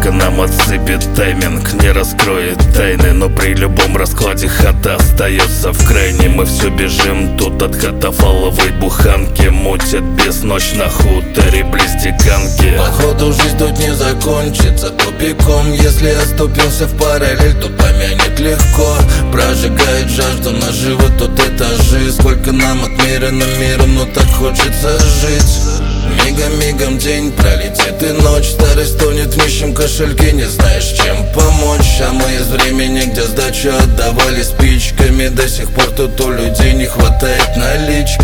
сколько нам отсыпет тайминг, не раскроет тайны. Но при любом раскладе хата остается в крайней. Мы все бежим тут от катафаловой буханки. Мутит без ночь на хуторе близ Диканки. Походу жизнь тут не закончится тупиком. Если оступился в параллель, то помянет легко. Прожигает жажду наживы тут этажи. Сколько нам отмерено миром, но так хочется жить. Мигом день пролетит и ночь. Старость тонет в нищем кошельке, не знаешь, чем помочь. А мы из времени, где сдачу отдавали спичками. До сих пор тут у людей не хватает налички.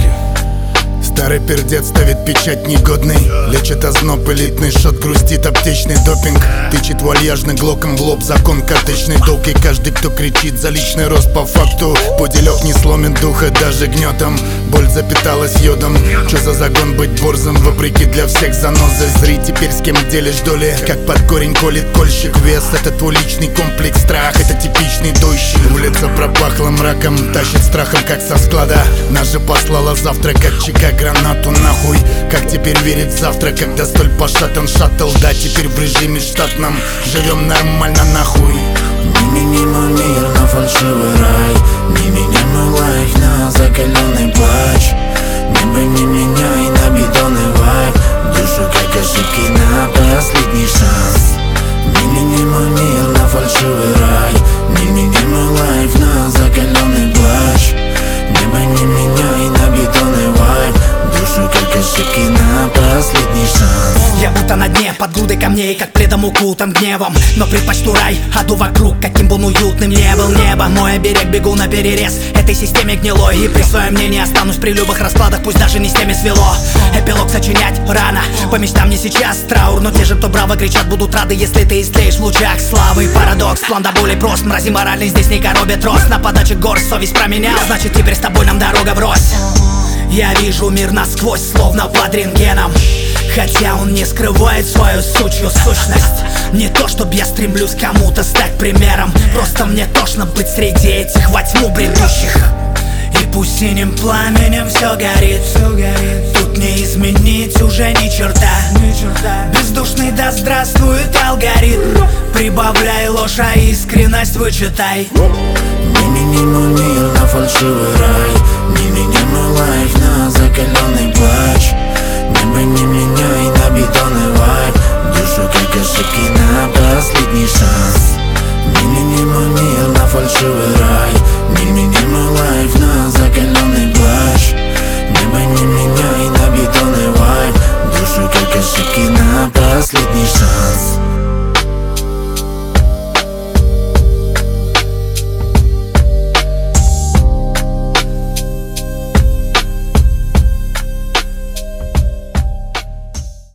Старый пердец ставит печать негодный. Лечит озноб, элитный шот, грустит аптечный допинг. Тычет вальяжный глоком в лоб, закон карточный долг. И каждый, кто кричит за личный рост по факту, поделек не сломит духа даже гнетом. Боль запиталась йодом. Чё за загон быть борзым, вопреки для всех занозы. Зри теперь с кем делишь доли, как под корень колет кольщик. Вес — это твой личный комплекс, страх — это типичный дойщик. Улица пропахла мраком, тащит страхом, как со склада. Нас же послала завтра, как чека гранату нахуй. Как теперь верить в завтра, когда столь пошатан шаттл? Да, теперь в режиме штатном живем нормально нахуй. Не мени мой мир на фальшивый рай, не меняй мой лайк на закаленный плач. Небо не меняй на бетонный вайб, душу как ошибки на последний шанс. Не мени мой мир на фальшивый рай, не меняй мой лайк на закаленный плач. Небо не меняй на бетонный вайб, душу как ошибки на последний шанс. Я будто на дне, под грудой камней, как предом укутан гневом. Но предпочту рай, аду вокруг, каким бы он уютным не был небо. Мой оберег, бегу на перерез этой системе гнилой. И при своем мнении останусь при любых раскладах, пусть даже не с теми свело. Эпилог сочинять рано, по мечтам не сейчас траур. Но те же, кто браво кричат, будут рады, если ты истлеешь в лучах славы. Парадокс, план до боли прост, мрази моральный здесь не коробит рост. На подаче гор совесть променял, значит теперь с тобой нам дорога врозь. Я вижу мир насквозь, словно под рентгеном, хотя он не скрывает свою сучью сущность. Не то, чтоб я стремлюсь кому-то стать примером, просто мне тошно быть среди этих во тьму бредущих. И пусть синим пламенем все горит, тут не изменить уже ни черта. Бездушный да здравствует алгоритм, прибавляй ложь, а искренность вычитай. Не мени мой мир на фальшивый рай, не меняй мой лайф на закаленный плач. Небо не меняй на бетонный вайб, душу как ошибки на последний шанс.